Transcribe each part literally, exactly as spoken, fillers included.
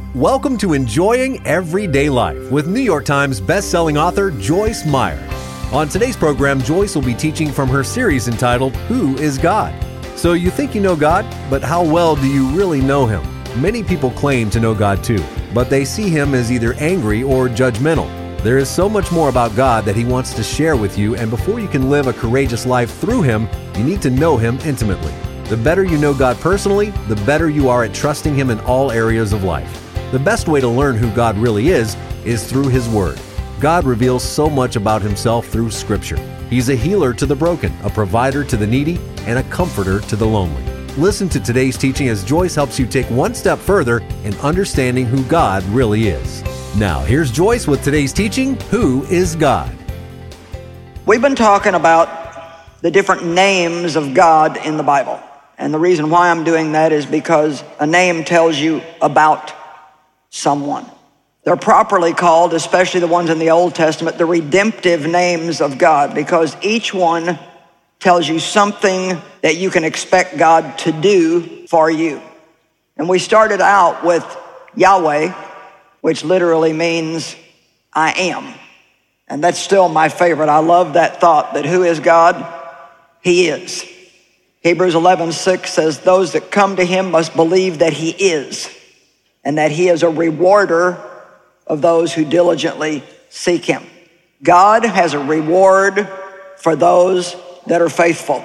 Welcome to Enjoying Everyday Life with New York Times bestselling author Joyce Meyer. On today's program, Joyce will be teaching from her series entitled, Who is God? So you think you know God, but how well do you really know Him? Many people claim to know God too, but they see Him as either angry or judgmental. There is so much more about God that He wants to share with you, and before you can live a courageous life through Him, you need to know Him intimately. The better you know God personally, the better you are at trusting Him in all areas of life. The best way to learn who God really is, is through His Word. God reveals so much about Himself through Scripture. He's a healer to the broken, a provider to the needy, and a comforter to the lonely. Listen to today's teaching as Joyce helps you take one step further in understanding who God really is. Now, here's Joyce with today's teaching, Who is God? We've been talking about the different names of God in the Bible. And the reason why I'm doing that is because a name tells you about someone. They're properly called, especially the ones in the Old Testament, the redemptive names of God, because each one tells you something that you can expect God to do for you. And we started out with Yahweh, which literally means I am. And that's still my favorite. I love that thought that who is God? He is. Hebrews eleven six says, those that come to Him must believe that He is, and that He is a rewarder of those who diligently seek Him. God has a reward for those that are faithful.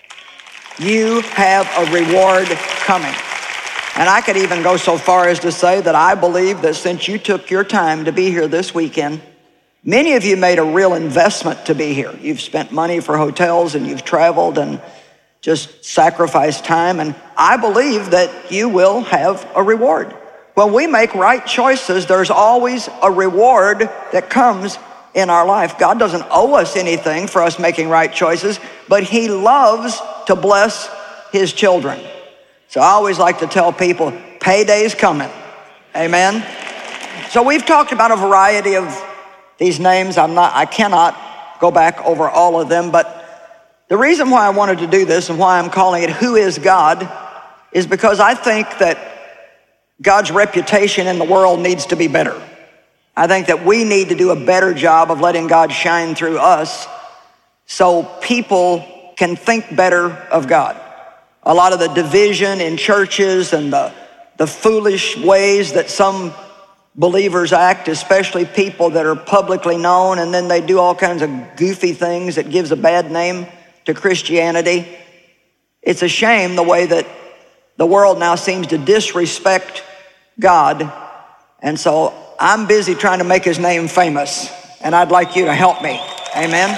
You have a reward coming. And I could even go so far as to say that I believe that since you took your time to be here this weekend, many of you made a real investment to be here. You've spent money for hotels and you've traveled and just sacrificed time. And I believe that you will have a reward. When we make right choices, there's always a reward that comes in our life. God doesn't owe us anything for us making right choices, but He loves to bless His children. So I always like to tell people, payday's coming. Amen. So we've talked about a variety of these names. I'm not, I cannot go back over all of them, but the reason why I wanted to do this and why I'm calling it Who is God is because I think that God's reputation in the world needs to be better. I think that we need to do a better job of letting God shine through us so people can think better of God. A lot of the division in churches and the, the foolish ways that some believers act, especially people that are publicly known, and then they do all kinds of goofy things that gives a bad name to Christianity. It's a shame the way that the world now seems to disrespect God. And so I'm busy trying to make His name famous, and I'd like you to help me. Amen.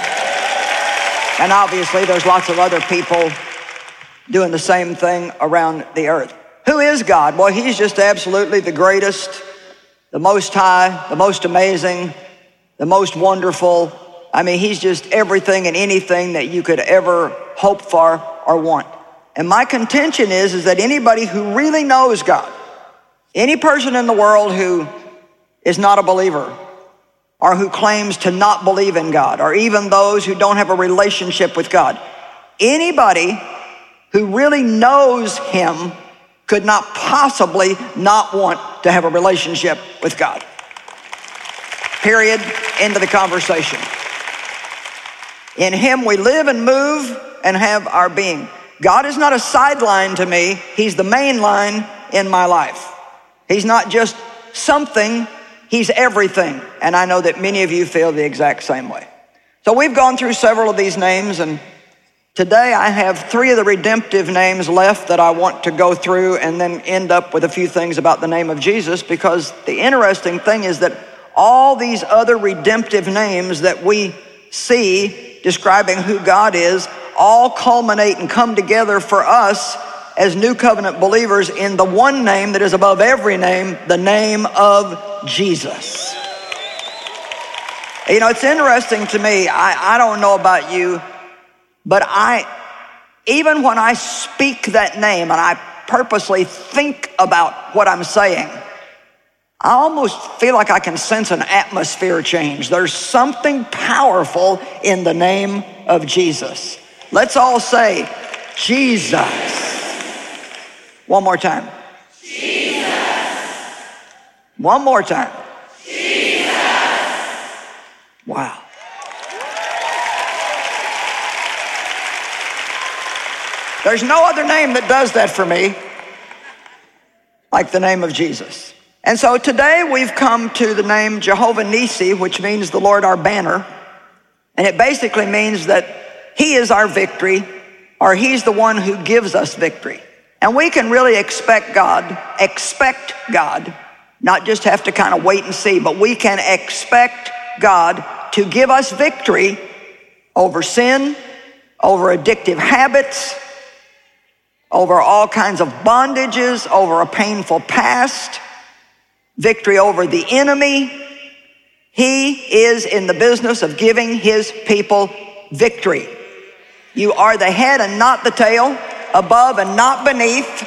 And obviously there's lots of other people doing the same thing around the earth. Who is God? Well, He's just absolutely the greatest, the most high, the most amazing, the most wonderful. I mean, He's just everything and anything that you could ever hope for or want. And my contention is, is that anybody who really knows God, any person in the world who is not a believer or who claims to not believe in God, or even those who don't have a relationship with God, anybody who really knows Him could not possibly not want to have a relationship with God. Period. End of the conversation. In Him we live and move and have our being. God is not a sideline to me. He's the main line in my life. He's not just something, He's everything. And I know that many of you feel the exact same way. So we've gone through several of these names, and today I have three of the redemptive names left that I want to go through and then end up with a few things about the name of Jesus, because the interesting thing is that all these other redemptive names that we see describing who God is all culminate and come together for us as New Covenant believers in the one name that is above every name, the name of Jesus. You know, it's interesting to me. I, I don't know about you, but I, even when I speak that name and I purposely think about what I'm saying, I almost feel like I can sense an atmosphere change. There's something powerful in the name of Jesus. Let's all say, Jesus. One more time. Jesus. One more time. Jesus. Wow. There's no other name that does that for me like the name of Jesus. And so today we've come to the name Jehovah Nissi, which means the Lord our banner. And it basically means that he is our victory, or he's the one who gives us victory. And we can really expect God, expect God, not just have to kind of wait and see, but we can expect God to give us victory over sin, over addictive habits, over all kinds of bondages, over a painful past, victory over the enemy. He is in the business of giving his people victory. You are the head and not the tail, above and not beneath.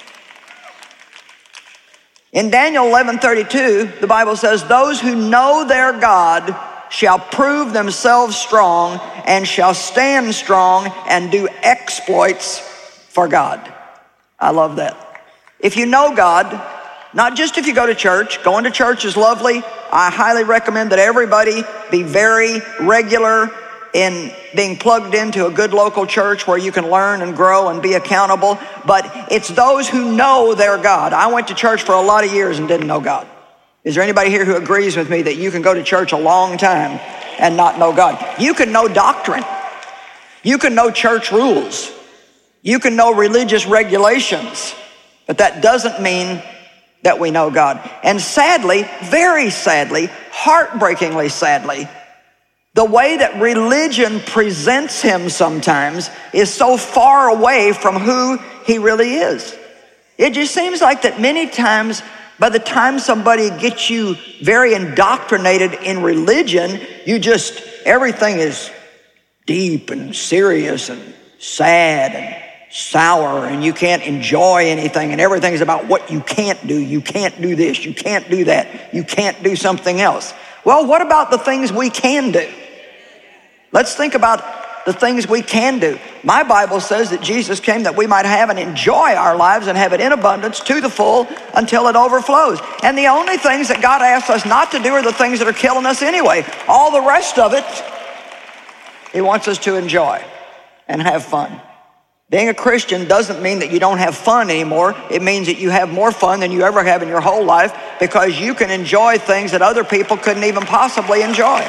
In Daniel eleven thirty-two, the Bible says, those who know their God shall prove themselves strong and shall stand strong and do exploits for God. I love that. If you know God, not just if you go to church, going to church is lovely. I highly recommend that everybody be very regular in being plugged into a good local church where you can learn and grow and be accountable. But it's those who know their God. I went to church for a lot of years and didn't know God. Is there anybody here who agrees with me that you can go to church a long time and not know God? You can know doctrine. You can know church rules. You can know religious regulations, but that doesn't mean that we know God. And sadly, very sadly, heartbreakingly sadly, the way that religion presents him sometimes is so far away from who he really is. It just seems like that many times, by the time somebody gets you very indoctrinated in religion, you just, everything is deep and serious and sad and sour, and you can't enjoy anything, and everything is about what you can't do. You can't do this, you can't do that, you can't do something else. Well, what about the things we can do? Let's think about the things we can do. My Bible says that Jesus came that we might have and enjoy our lives and have it in abundance to the full until it overflows. And the only things that God asks us not to do are the things that are killing us anyway. All the rest of it, he wants us to enjoy and have fun. Being a Christian doesn't mean that you don't have fun anymore. It means that you have more fun than you ever have in your whole life, because you can enjoy things that other people couldn't even possibly enjoy.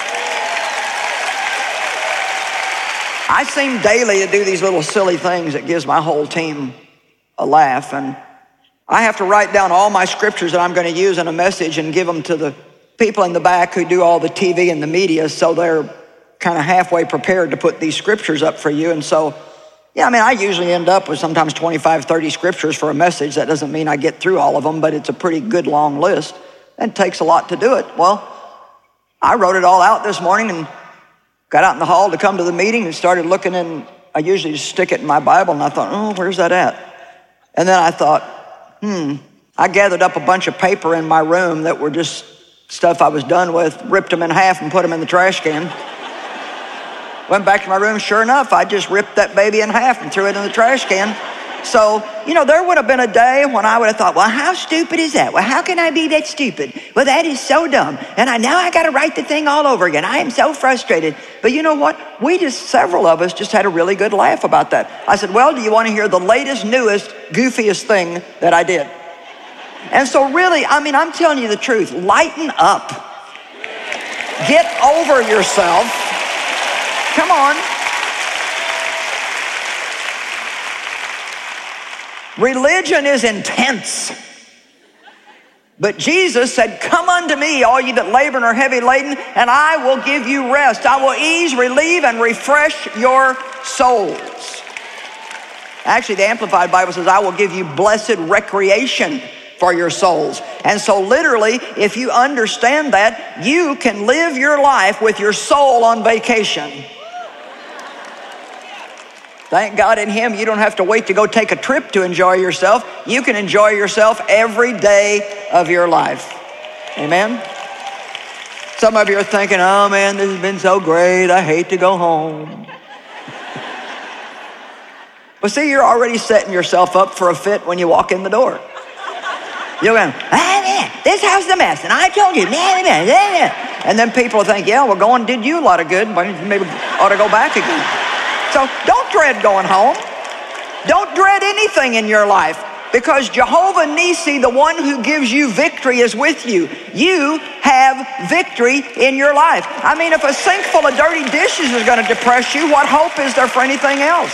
I seem daily to do these little silly things that gives my whole team a laugh, and I have to write down all my scriptures that I'm going to use in a message and give them to the people in the back who do all the T V and the media, so they're kind of halfway prepared to put these scriptures up for you. And so yeah, I mean, I usually end up with sometimes twenty-five, thirty scriptures for a message. That doesn't mean I get through all of them, but it's a pretty good long list. And it takes a lot to do it. Well, I wrote it all out this morning and got out in the hall to come to the meeting and started looking in. I usually just stick it in my Bible, and I thought, oh, where's that at? And then I thought, hmm, I gathered up a bunch of paper in my room that were just stuff I was done with, ripped them in half and put them in the trash can. Went back to my room, sure enough, I just ripped that baby in half and threw it in the trash can. So, you know, there would have been a day when I would have thought, well, how stupid is that? Well, how can I be that stupid? Well, that is so dumb. And I now I got to write the thing all over again. I am so frustrated. But you know what? We just, several of us just had a really good laugh about that. I said, well, do you want to hear the latest, newest, goofiest thing that I did? And so really, I mean, I'm telling you the truth. Lighten up. Get over yourself. Come on. Religion is intense. But Jesus said, come unto me, all you that labor and are heavy laden, and I will give you rest. I will ease, relieve, and refresh your souls. Actually, the Amplified Bible says, I will give you blessed recreation for your souls. And so literally, if you understand that, you can live your life with your soul on vacation. Thank God in him, you don't have to wait to go take a trip to enjoy yourself. You can enjoy yourself every day of your life. Amen? Some of you are thinking, oh man, this has been so great. I hate to go home. But see, you're already setting yourself up for a fit when you walk in the door. You're going, ah, man, this house is a mess, and I told you, man, man, man. And then people will think, yeah, well, going did you a lot of good, but maybe ought to go back again. So don't dread going home. Don't dread anything in your life, because Jehovah Nissi, the one who gives you victory, is with you. You have victory in your life. I mean, if a sink full of dirty dishes is going to depress you, what hope is there for anything else?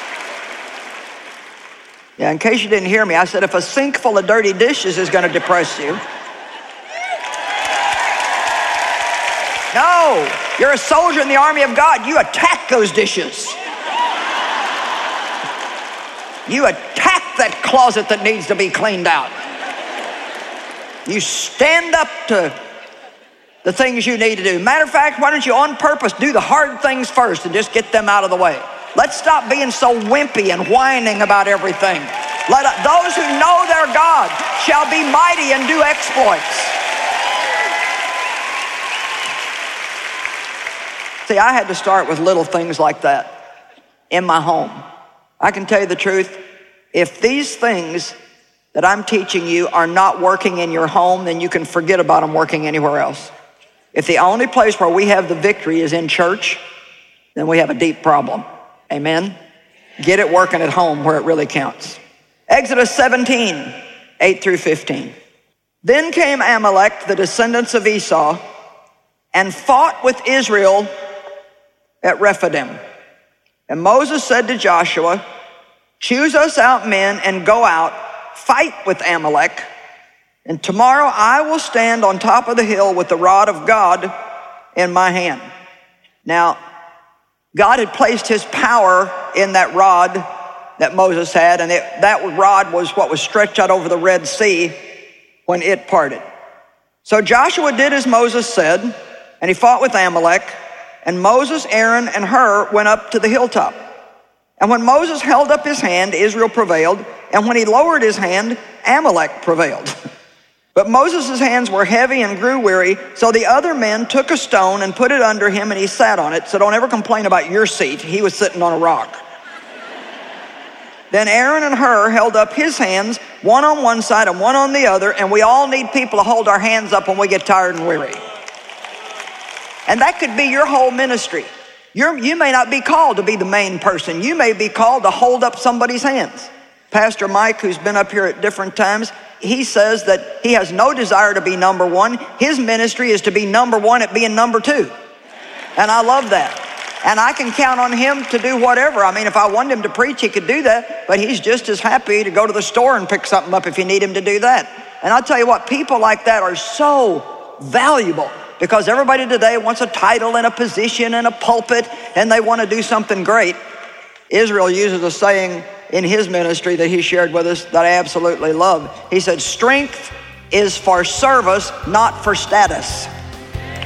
Yeah, in case you didn't hear me, I said if a sink full of dirty dishes is going to depress you. No, you're a soldier in the army of God. You attack those dishes. You attack that closet that needs to be cleaned out. You stand up to the things you need to do. Matter of fact, why don't you on purpose do the hard things first and just get them out of the way? Let's stop being so wimpy and whining about everything. Let uh, those who know their God shall be mighty and do exploits. See, I had to start with little things like that in my home. I can tell you the truth. If these things that I'm teaching you are not working in your home, then you can forget about them working anywhere else. If the only place where we have the victory is in church, then we have a deep problem. Amen? Get it working at home where it really counts. Exodus seventeen, eight through fifteen. Then came Amalek, the descendants of Esau, and fought with Israel at Rephidim. And Moses said to Joshua, choose us out men and go out, fight with Amalek, and tomorrow I will stand on top of the hill with the rod of God in my hand. Now, God had placed his power in that rod that Moses had, and it, that rod was what was stretched out over the Red Sea when it parted. So Joshua did as Moses said, and he fought with Amalek, and Moses, Aaron, and Hur went up to the hilltop. And when Moses held up his hand, Israel prevailed, and when he lowered his hand, Amalek prevailed. But Moses' hands were heavy and grew weary, so the other men took a stone and put it under him, and he sat on it. So don't ever complain about your seat. He was sitting on a rock. Then Aaron and Hur held up his hands, one on one side and one on the other, and we all need people to hold our hands up when we get tired and weary. And that could be your whole ministry. You're, you may not be called to be the main person. You may be called to hold up somebody's hands. Pastor Mike, who's been up here at different times, he says that he has no desire to be number one. His ministry is to be number one at being number two. And I love that. And I can count on him to do whatever. I mean, if I wanted him to preach, he could do that. But he's just as happy to go to the store and pick something up if you need him to do that. And I'll tell you what, people like that are so valuable, because everybody today wants a title and a position and a pulpit, and they want to do something great. Israel uses a saying in his ministry that he shared with us that I absolutely love. He said, strength is for service, not for status.